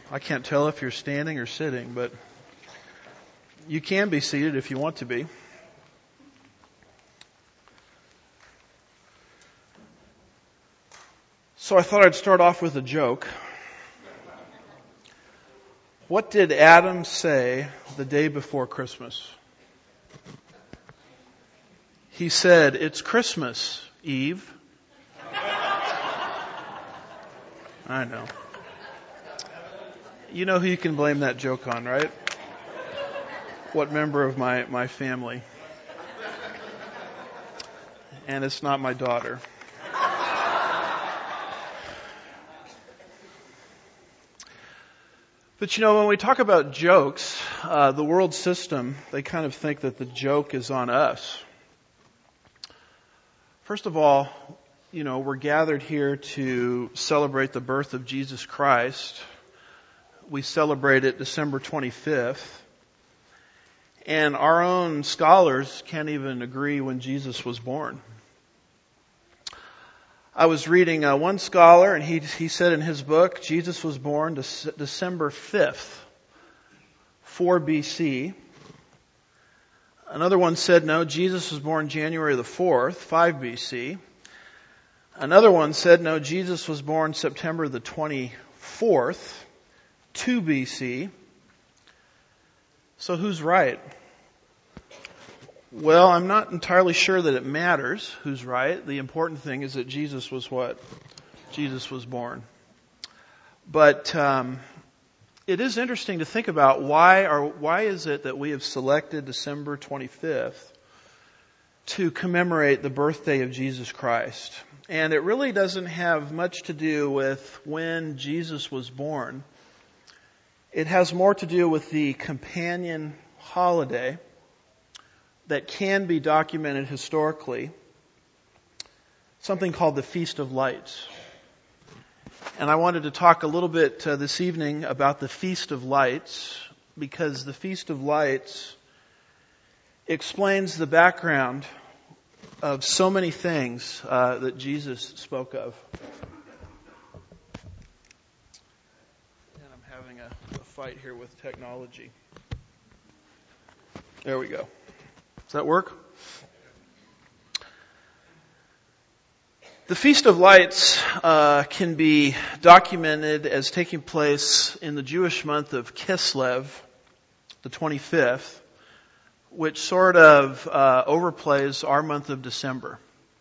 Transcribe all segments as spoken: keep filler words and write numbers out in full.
I can't tell if you're standing or sitting, but you can be seated if you want to be. So I thought I'd start off with a joke. What did Adam say the day before Christmas? He said, "It's Christmas, Eve." I know. You know who you can blame that joke on, right? What member of my, my family? And it's not my daughter. But you know, when we talk about jokes, uh, the world system, they kind of think that the joke is on us. First of all, you know, we're gathered here to celebrate the birth of Jesus Christ. We celebrate it December twenty-fifth. And our own scholars can't even agree when Jesus was born. I was reading uh, one scholar, and he he said in his book, Jesus was born De- December fifth, four B C. Another one said, no, Jesus was born January the fourth, five B C. Another one said, no, Jesus was born September the twenty-fourth, two B C. So who's right? Well, I'm not entirely sure that it matters who's right. The important thing is that Jesus was what? Jesus was born. But um, it is interesting to think about why or why is it that we have selected December twenty-fifth to commemorate the birthday of Jesus Christ. And it really doesn't have much to do with when Jesus was born. It has more to do with the companion holiday that can be documented historically, something called the Feast of Lights. And I wanted to talk a little bit uh, this evening about the Feast of Lights, because the Feast of Lights explains the background of so many things uh, that Jesus spoke of. And I'm having a, a fight here with technology. There we go. Does that work? The Feast of Lights uh, can be documented as taking place in the Jewish month of Kislev, the twenty-fifth, which sort of uh, overplays our month of December.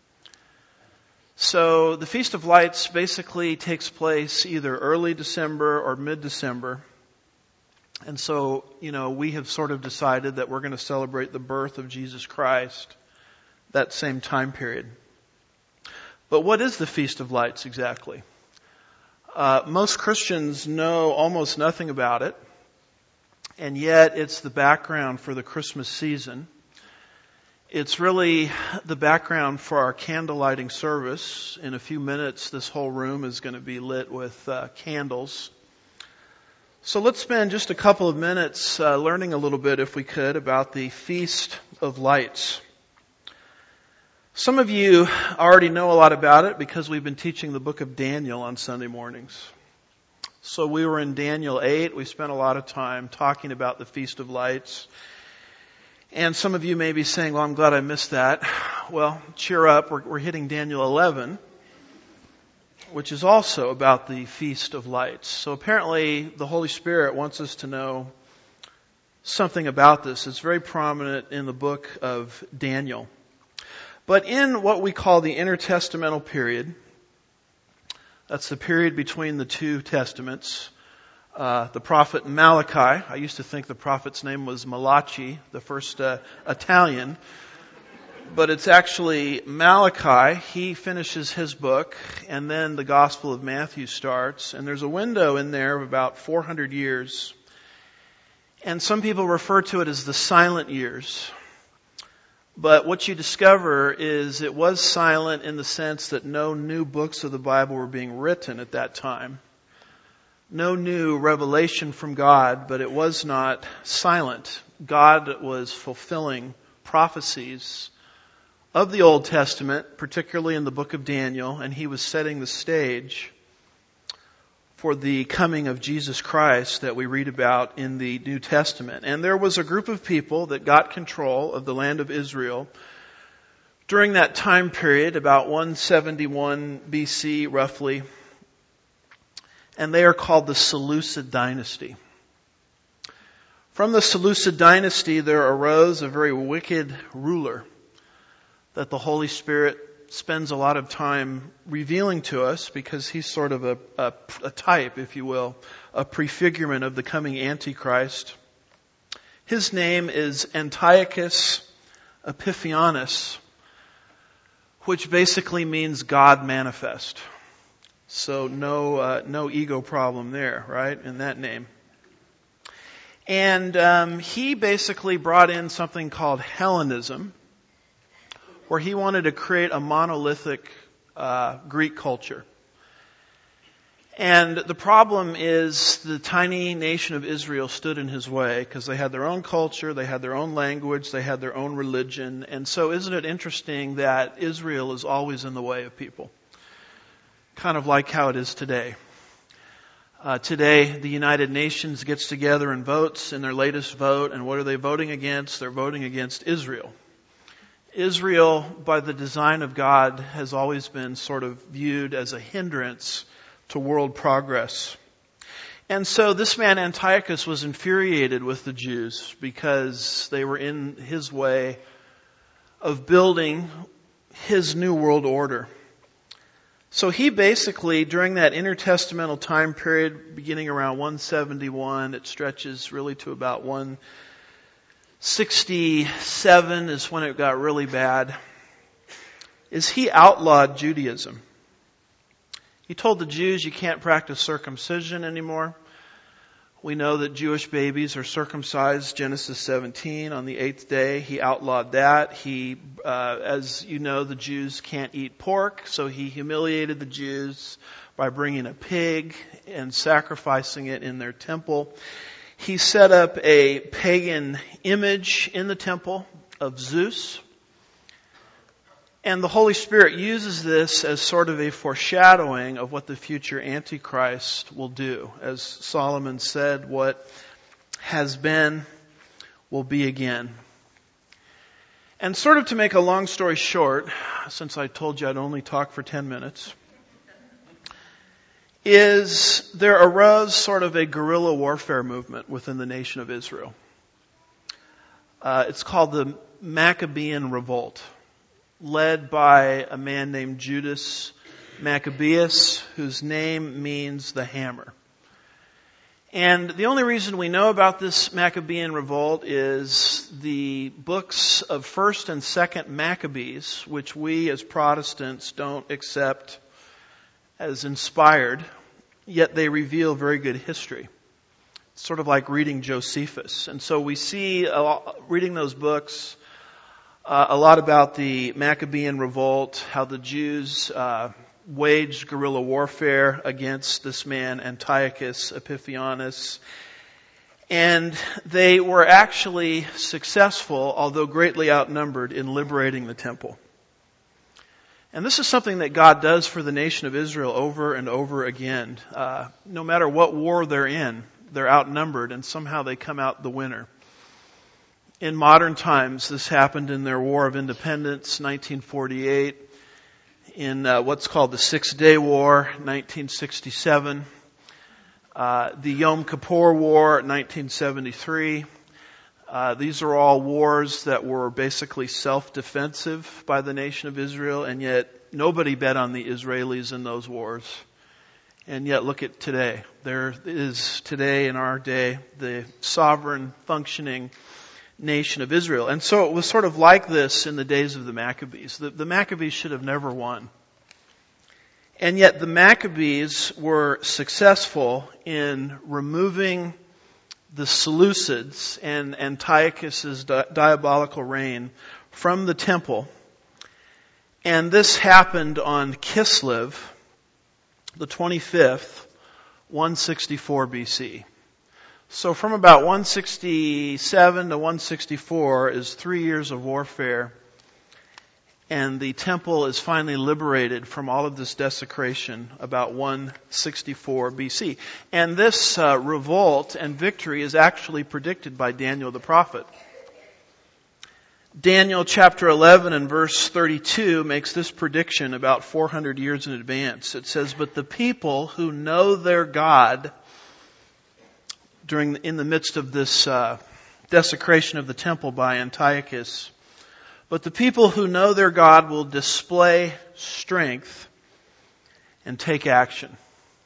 So the Feast of Lights basically takes place either early December or mid-December. And so, you know, we have sort of decided that we're going to celebrate the birth of Jesus Christ that same time period. But what is the Feast of Lights exactly? Uh, most Christians know almost nothing about it, and yet it's the background for the Christmas season. It's really the background for our candle lighting service. In a few minutes, this whole room is going to be lit with uh, candles. So let's spend just a couple of minutes uh, learning a little bit, if we could, about the Feast of Lights. Some of you already know a lot about it because we've been teaching the book of Daniel on Sunday mornings. So we were in Daniel eight. We spent a lot of time talking about the Feast of Lights. And some of you may be saying, well, I'm glad I missed that. Well, cheer up. We're, we're hitting Daniel eleven, which is also about the Feast of Lights. So apparently the Holy Spirit wants us to know something about this. It's very prominent in the book of Daniel. But in what we call the intertestamental period, that's the period between the two testaments, uh, the prophet Malachi, I used to think the prophet's name was Malachi, the first uh, Italian, but it's actually Malachi. He finishes his book, and then the Gospel of Matthew starts, and there's a window in there of about four hundred years, and some people refer to it as the silent years. But what you discover is it was silent in the sense that no new books of the Bible were being written at that time. No new revelation from God, but it was not silent. God was fulfilling prophecies of the Old Testament, particularly in the book of Daniel, and he was setting the stage for the coming of Jesus Christ that we read about in the New Testament. And there was a group of people that got control of the land of Israel during that time period, about one seventy-one B C roughly, and they are called the Seleucid dynasty. From the Seleucid dynasty there arose a very wicked ruler that the Holy Spirit spends a lot of time revealing to us because he's sort of a, a, a type, if you will, a prefigurement of the coming Antichrist. His name is Antiochus Epiphanes, which basically means God manifest. So no uh, no ego problem there, right, in that name. And um, he basically brought in something called Hellenism, where he wanted to create a monolithic uh, Greek culture. And the problem is the tiny nation of Israel stood in his way because they had their own culture, they had their own language, they had their own religion. And so isn't it interesting that Israel is always in the way of people? Kind of like how it is today. Uh, today, the United Nations gets together and votes in their latest vote. And what are they voting against? They're voting against Israel. Israel, by the design of God, has always been sort of viewed as a hindrance to world progress. And so this man Antiochus was infuriated with the Jews because they were in his way of building his new world order. So he basically, during that intertestamental time period, beginning around one seventy-one, it stretches really to about one sixty-seven is when it got really bad, is he outlawed Judaism. He told the Jews you can't practice circumcision anymore. We know that Jewish babies are circumcised, Genesis seventeen, on the eighth day. He outlawed that. He, uh, as you know, the Jews can't eat pork, so he humiliated the Jews by bringing a pig and sacrificing it in their temple. He set up a pagan image in the temple of Zeus. And the Holy Spirit uses this as sort of a foreshadowing of what the future Antichrist will do. As Solomon said, what has been will be again. And sort of to make a long story short, since I told you I'd only talk for ten minutes, is there arose sort of a guerrilla warfare movement within the nation of Israel. Uh, it's called the Maccabean Revolt, led by a man named Judas Maccabeus, whose name means the hammer. And the only reason we know about this Maccabean revolt is the books of First and Second Maccabees, which we as Protestants don't accept as inspired, yet they reveal very good history. It's sort of like reading Josephus. And so we see, a lot, reading those books, uh, a lot about the Maccabean revolt, how the Jews uh, waged guerrilla warfare against this man Antiochus Epiphanes. And they were actually successful, although greatly outnumbered, in liberating the temple. And this is something that God does for the nation of Israel over and over again. Uh, no matter what war they're in, they're outnumbered and somehow they come out the winner. In modern times, this happened in their War of Independence, nineteen forty-eight, in uh, what's called the Six-Day War, nineteen sixty-seven, uh, the Yom Kippur War, nineteen seventy-three. Uh, these are all wars that were basically self-defensive by the nation of Israel, and yet nobody bet on the Israelis in those wars. And yet look at today. There is today in our day the sovereign functioning nation of Israel. And so it was sort of like this in the days of the Maccabees. The, the Maccabees should have never won. And yet the Maccabees were successful in removing the Seleucids and Antiochus' di- diabolical reign from the temple. And this happened on Kislev, the twenty-fifth, one sixty-four B C. So from about one sixty-seven to one sixty-four is three years of warfare. and the temple is finally liberated from all of this desecration about one sixty-four B C. And this uh, revolt and victory is actually predicted by Daniel the prophet. Daniel chapter eleven and verse thirty-two makes this prediction about four hundred years in advance. It says, "But the people who know their God," during in the midst of this uh, desecration of the temple by Antiochus, "but the people who know their God will display strength and take action."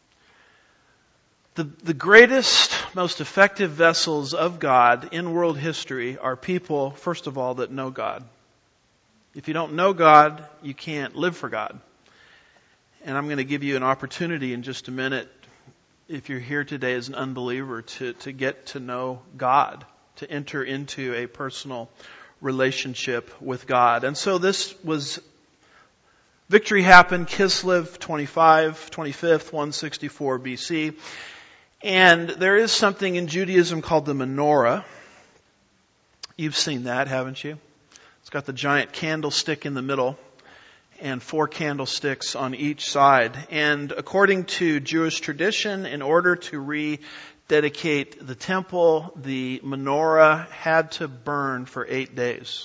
The, the greatest, most effective vessels of God in world history are people, first of all, that know God. If you don't know God, you can't live for God. And I'm going to give you an opportunity in just a minute, if you're here today as an unbeliever, to, to get to know God, to enter into a personal relationship with God. And so this was, victory happened Kislev twenty-five, twenty-fifth, one sixty-four B C. And there is something in Judaism called the menorah. You've seen that, haven't you? It's got the giant candlestick in the middle and four candlesticks on each side. And according to Jewish tradition, in order to rededicate the temple, the menorah had to burn for eight days.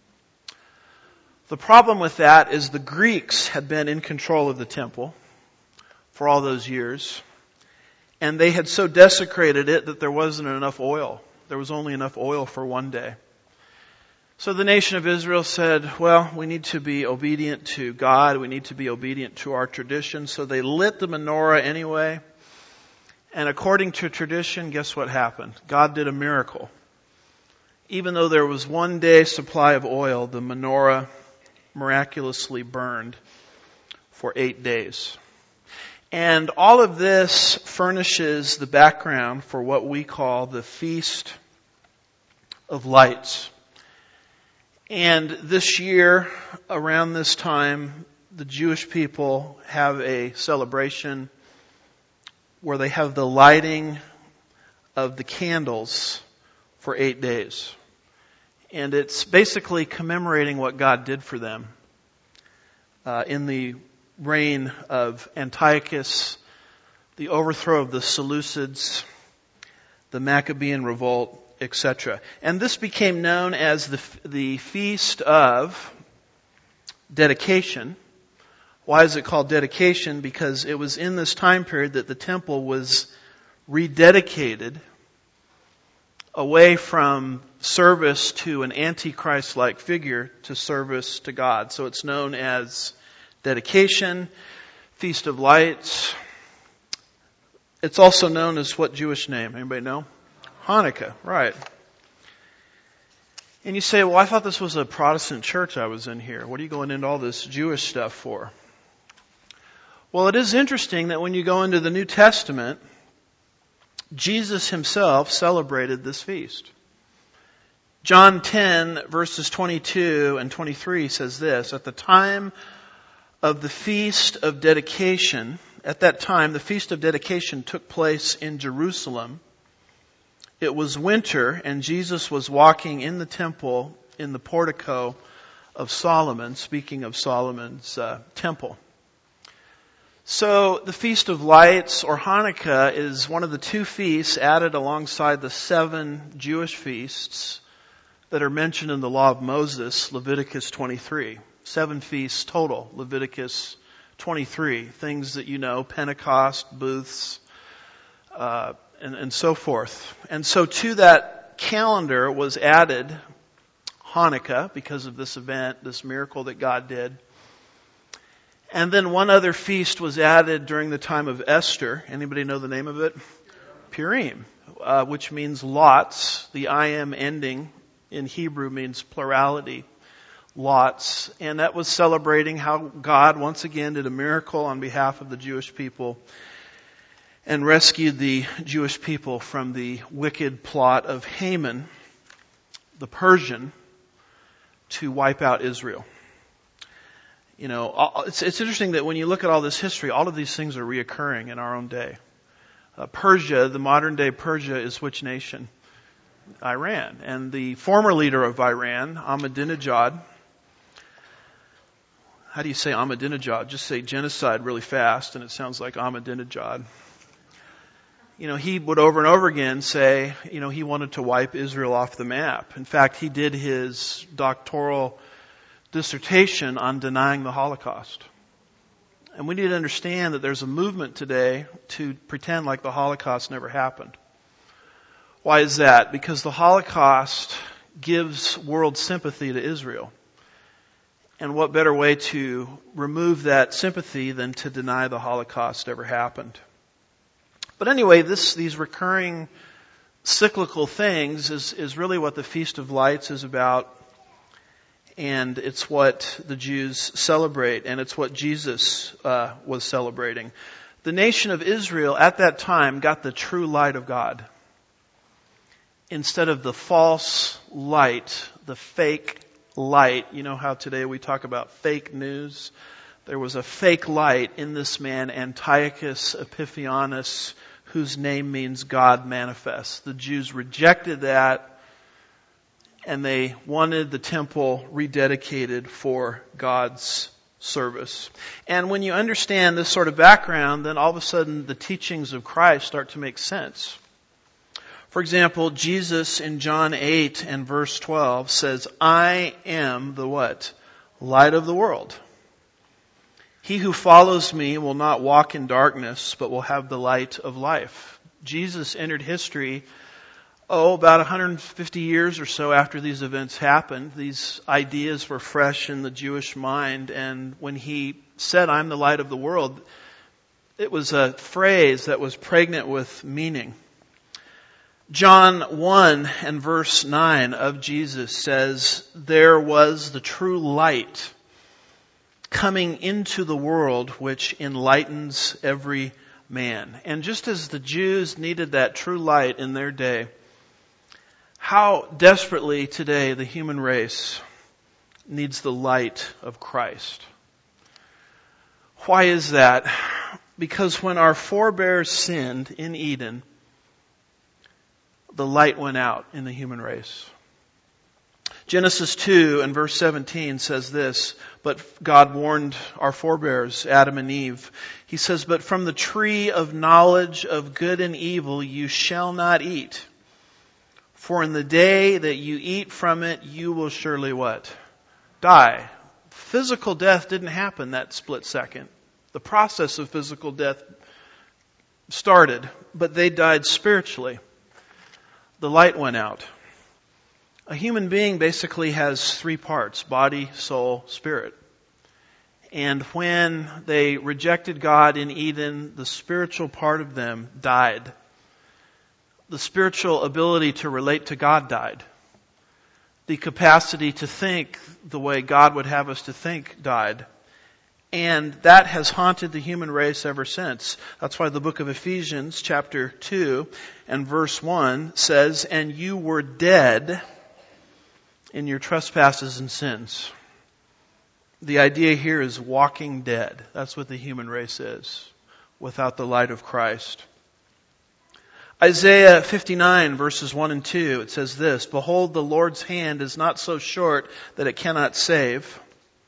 The problem with that is the Greeks had been in control of the temple for all those years. And they had so desecrated it that there wasn't enough oil. There was only enough oil for one day. So the nation of Israel said, well, we need to be obedient to God. We need to be obedient to our tradition. So they lit the menorah anyway. And according to tradition, guess what happened? God did a miracle. Even though there was one day supply of oil, the menorah miraculously burned for eight days. And all of this furnishes the background for what we call the Feast of Lights. And this year, around this time, the Jewish people have a celebration where they have the lighting of the candles for eight days. And it's basically commemorating what God did for them uh, in the reign of Antiochus, the overthrow of the Seleucids, the Maccabean revolt, et cetera. And this became known as the the Feast of Dedication. Why is it called dedication? Because it was in this time period that the temple was rededicated away from service to an antichrist-like figure to service to God. So it's known as dedication, Feast of Lights. It's also known as what Jewish name? Anybody know? Hanukkah, right. And you say, well, I thought this was a Protestant church I was in here. What are you going into all this Jewish stuff for? Well, it is interesting that when you go into the New Testament, Jesus himself celebrated this feast. John ten, verses twenty-two and twenty-three says this, "At the time of the Feast of Dedication," at that time, the Feast of Dedication took place in Jerusalem. It was winter, and Jesus was walking in the temple in the portico of Solomon, speaking of Solomon's uh, temple. So the Feast of Lights, or Hanukkah, is one of the two feasts added alongside the seven Jewish feasts that are mentioned in the Law of Moses, Leviticus twenty-three. Seven feasts total, Leviticus twenty-three. Things that you know, Pentecost, booths, uh, and, and so forth. And so to that calendar was added Hanukkah because of this event, this miracle that God did. And then one other feast was added during the time of Esther. Anybody know the name of it? Purim, uh, which means lots. The I am ending in Hebrew means plurality. Lots. And that was celebrating how God once again did a miracle on behalf of the Jewish people and rescued the Jewish people from the wicked plot of Haman, the Persian, to wipe out Israel. You know, it's, it's interesting that when you look at all this history, all of these things are reoccurring in our own day. Uh, Persia, the modern day Persia, is which nation? Iran. And the former leader of Iran, Ahmadinejad, how do you say Ahmadinejad? Just say genocide really fast and it sounds like Ahmadinejad. You know, he would over and over again say, you know, he wanted to wipe Israel off the map. In fact, he did his doctoral dissertation on denying the Holocaust. And we need to understand that there's a movement today to pretend like the Holocaust never happened. Why is that? Because the Holocaust gives world sympathy to Israel. And what better way to remove that sympathy than to deny the Holocaust ever happened? But anyway, this, these recurring cyclical things is, is really what the Feast of Lights is about. And it's what the Jews celebrate, and it's what Jesus uh, was celebrating. The nation of Israel at that time got the true light of God instead of the false light, the fake light. You know how today we talk about fake news? There was a fake light in this man, Antiochus Epiphanes, whose name means God manifests. The Jews rejected that, and they wanted the temple rededicated for God's service. And when you understand this sort of background, then all of a sudden the teachings of Christ start to make sense. For example, Jesus in John eight and verse twelve says, I am the what? Light of the world. He who follows me will not walk in darkness, but will have the light of life. Jesus entered history, oh, about one hundred fifty years or so after these events happened. These ideas were fresh in the Jewish mind, and when he said, I'm the light of the world, it was a phrase that was pregnant with meaning. John one and verse nine of Jesus says, there was the true light coming into the world which enlightens every man. And just as the Jews needed that true light in their day, how desperately today the human race needs the light of Christ. Why is that? Because when our forebears sinned in Eden, the light went out in the human race. Genesis two and verse seventeen says this, but God warned our forebears, Adam and Eve. He says, but from the tree of knowledge of good and evil you shall not eat. For in the day that you eat from it, you will surely what? Die. Physical death didn't happen that split second. The process of physical death started, but they died spiritually. The light went out. A human being basically has three parts: body, soul, spirit. And when they rejected God in Eden, the spiritual part of them died. The spiritual ability to relate to God died. The capacity to think the way God would have us to think died. And that has haunted the human race ever since. That's why the book of Ephesians chapter two and verse one says, and you were dead in your trespasses and sins. The idea here is walking dead. That's what the human race is, without the light of Christ. Isaiah fifty-nine verses one and two, it says this, behold, the Lord's hand is not so short that it cannot save,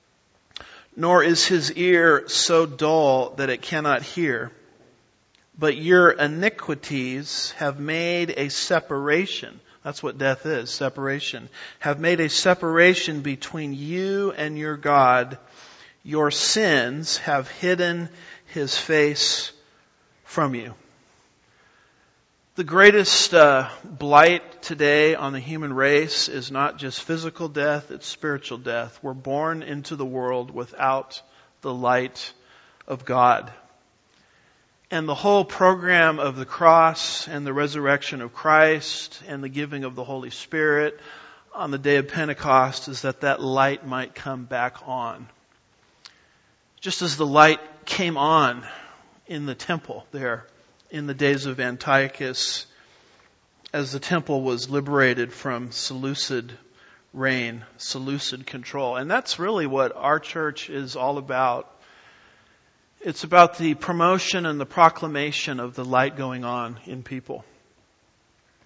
nor is his ear so dull that it cannot hear. But your iniquities have made a separation. That's what death is, separation. Have made a separation between you and your God. Your sins have hidden his face from you. The greatest uh, blight today on the human race is not just physical death, it's spiritual death. We're born into the world without the light of God. And the whole program of the cross and the resurrection of Christ and the giving of the Holy Spirit on the day of Pentecost is that that light might come back on. Just as the light came on in the temple there in the days of Antiochus, as the temple was liberated from Seleucid reign, Seleucid control. And that's really what our church is all about. It's about the promotion and the proclamation of the light going on in people.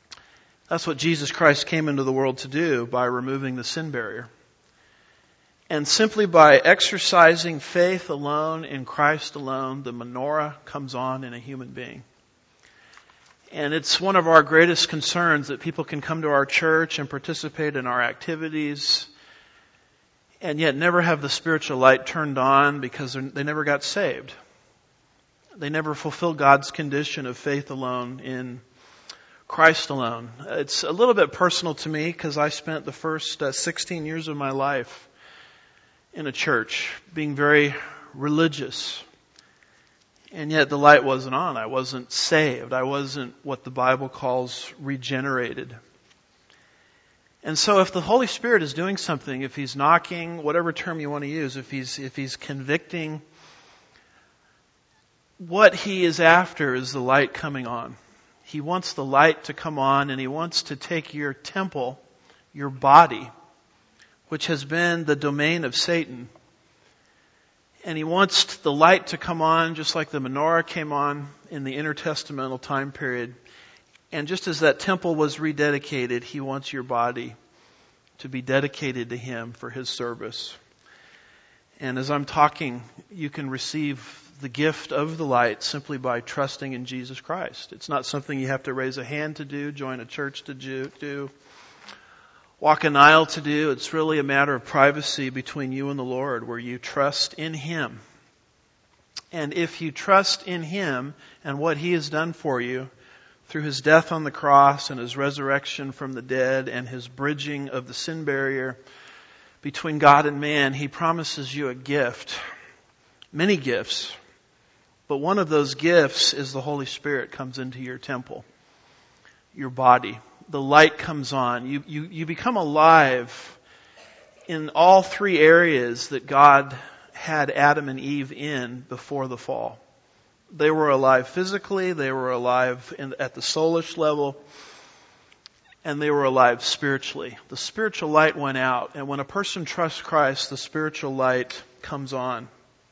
That's what Jesus Christ came into the world to do by removing the sin barrier. And simply by exercising faith alone in Christ alone, the menorah comes on in a human being. And it's one of our greatest concerns that people can come to our church and participate in our activities and yet never have the spiritual light turned on because they never got saved. They never fulfilled God's condition of faith alone in Christ alone. It's a little bit personal to me because I spent the first uh, sixteen years of my life in a church being very religious. And yet the light wasn't on. I wasn't saved. I wasn't what the Bible calls regenerated. And so if the Holy Spirit is doing something, if He's knocking, whatever term you want to use, if He's, if He's convicting, what He is after is the light coming on. He wants the light to come on, and He wants to take your temple, your body, which has been the domain of Satan, and He wants the light to come on just like the menorah came on in the intertestamental time period. And just as that temple was rededicated, He wants your body to be dedicated to Him for His service. And as I'm talking, you can receive the gift of the light simply by trusting in Jesus Christ. It's not something you have to raise a hand to do, join a church to do, walk an aisle to do. It's really a matter of privacy between you and the Lord, where you trust in Him. And if you trust in Him and what He has done for you through His death on the cross and His resurrection from the dead and His bridging of the sin barrier between God and man, He promises you a gift, many gifts. But one of those gifts is the Holy Spirit comes into your temple, your body. The light comes on. You, you, you become alive in all three areas that God had Adam and Eve in before the fall. They were alive physically, they were alive in, at the soulish level, and they were alive spiritually. The spiritual light went out, and when a person trusts Christ, the spiritual light comes on.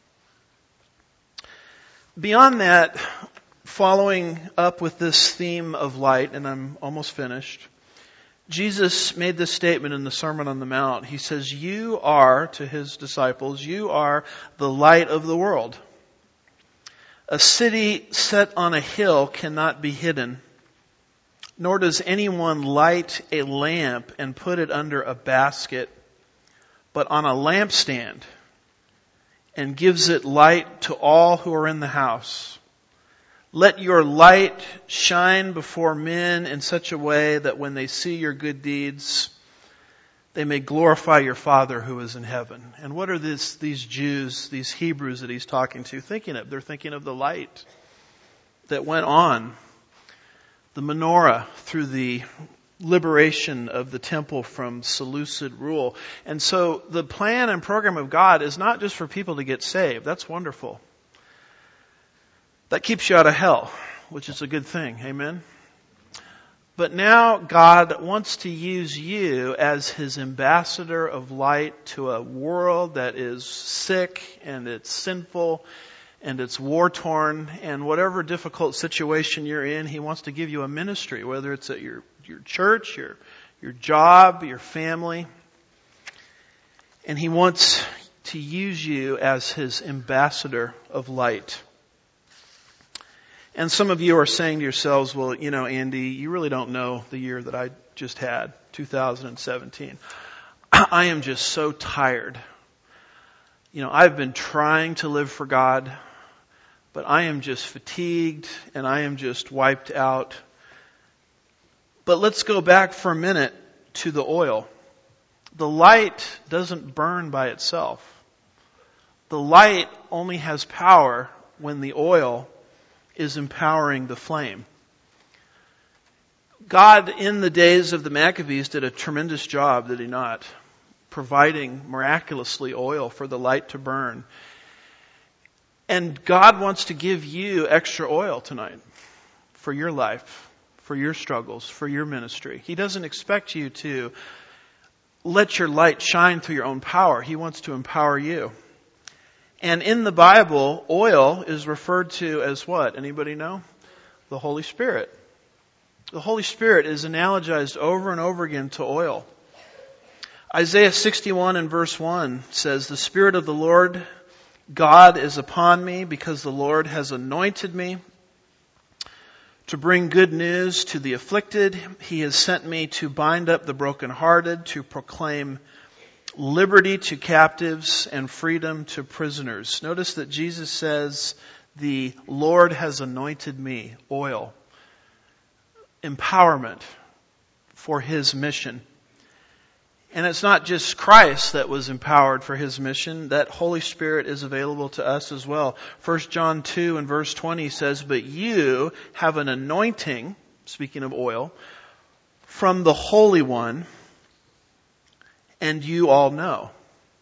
Beyond that, following up with this theme of light, and I'm almost finished, Jesus made this statement in the Sermon on the Mount. He says, you are, to His disciples, you are the light of the world. A city set on a hill cannot be hidden, nor does anyone light a lamp and put it under a basket, but on a lampstand, and gives it light to all who are in the house. Let your light shine before men in such a way that when they see your good deeds, they may glorify your Father who is in heaven. And what are this, these Jews, these Hebrews that He's talking to thinking of? They're thinking of the light that went on, the menorah, through the liberation of the temple from Seleucid rule. And so the plan and program of God is not just for people to get saved. That's wonderful. That keeps you out of hell, which is a good thing. Amen? But now God wants to use you as His ambassador of light to a world that is sick and it's sinful and it's war-torn, and whatever difficult situation you're in, He wants to give you a ministry, whether it's at your, your church, your, your job, your family. And He wants to use you as His ambassador of light. And some of you are saying to yourselves, well, you know, Andy, you really don't know the year that I just had, two thousand seventeen. I am just so tired. You know, I've been trying to live for God, but I am just fatigued and I am just wiped out. But let's go back for a minute to the oil. The light doesn't burn by itself. The light only has power when the oil is empowering the flame. God, in the days of the Maccabees, did a tremendous job, did He not? Providing miraculously oil for the light to burn. And God wants to give you extra oil tonight for your life, for your struggles, for your ministry. He doesn't expect you to let your light shine through your own power. He wants to empower you. And in the Bible, oil is referred to as what? Anybody know? The Holy Spirit. The Holy Spirit is analogized over and over again to oil. Isaiah sixty-one and verse one says, "The Spirit of the Lord God is upon me, because the Lord has anointed me to bring good news to the afflicted. He has sent me to bind up the brokenhearted, to proclaim liberty to captives and freedom to prisoners." Notice that Jesus says, the Lord has anointed me, oil, empowerment for His mission. And it's not just Christ that was empowered for His mission. That Holy Spirit is available to us as well. First John two and verse twenty says, "But you have an anointing," speaking of oil, "from the Holy One, and you all know."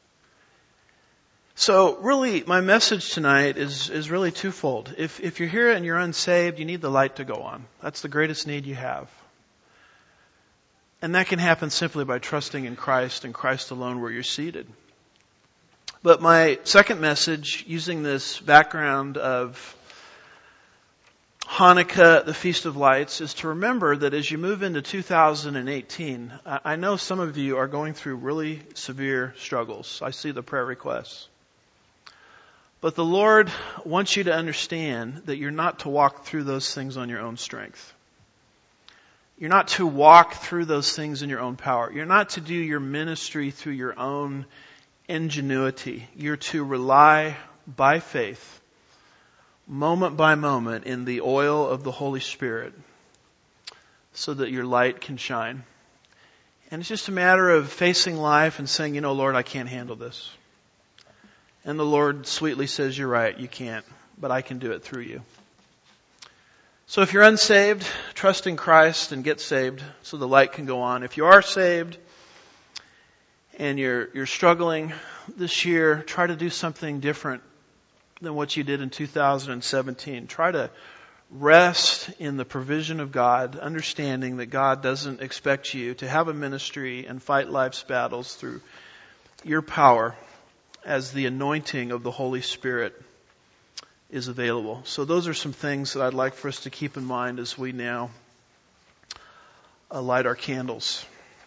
So really, my message tonight is, is really twofold. If, if you're here and you're unsaved, you need the light to go on. That's the greatest need you have. And that can happen simply by trusting in Christ and Christ alone where you're seated. But my second message, using this background of Hanukkah, the Feast of Lights, is to remember that as you move into two thousand eighteen, I know some of you are going through really severe struggles. I see the prayer requests. But the Lord wants you to understand that you're not to walk through those things on your own strength. You're not to walk through those things in your own power. You're not to do your ministry through your own ingenuity. You're to rely by faith, moment by moment, in the oil of the Holy Spirit so that your light can shine. And it's just a matter of facing life and saying, you know, Lord, I can't handle this. And the Lord sweetly says, you're right, you can't, but I can do it through you. So if you're unsaved, trust in Christ and get saved so the light can go on. If you are saved and you're you're struggling this year, try to do something different than what you did in two thousand seventeen. Try to rest in the provision of God, understanding that God doesn't expect you to have a ministry and fight life's battles through your power, as the anointing of the Holy Spirit is available. So those are some things that I'd like for us to keep in mind as we now uh, light our candles.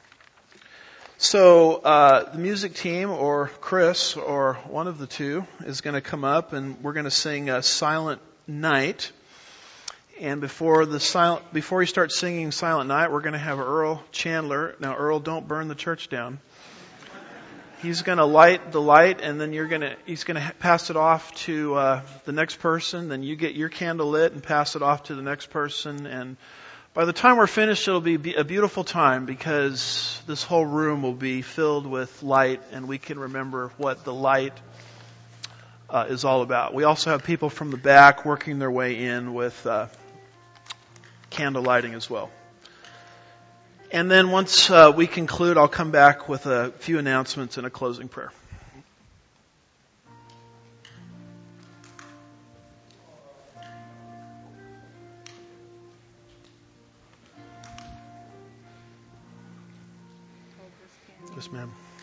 So uh, the music team, or Chris, or one of the two, is going to come up and we're going to sing a Silent Night. And before the silent, before he starts singing Silent Night, we're going to have Earl Chandler. Now, Earl, don't burn the church down. He's going to light the light, and then you're going to, he's going to pass it off to uh, the next person. Then you get your candle lit and pass it off to the next person. And by the time we're finished, it'll be a beautiful time because this whole room will be filled with light, and we can remember what the light uh, is all about. We also have people from the back working their way in with uh, candle lighting as well. And then once uh, we conclude, I'll come back with a few announcements and a closing prayer. Yes, ma'am.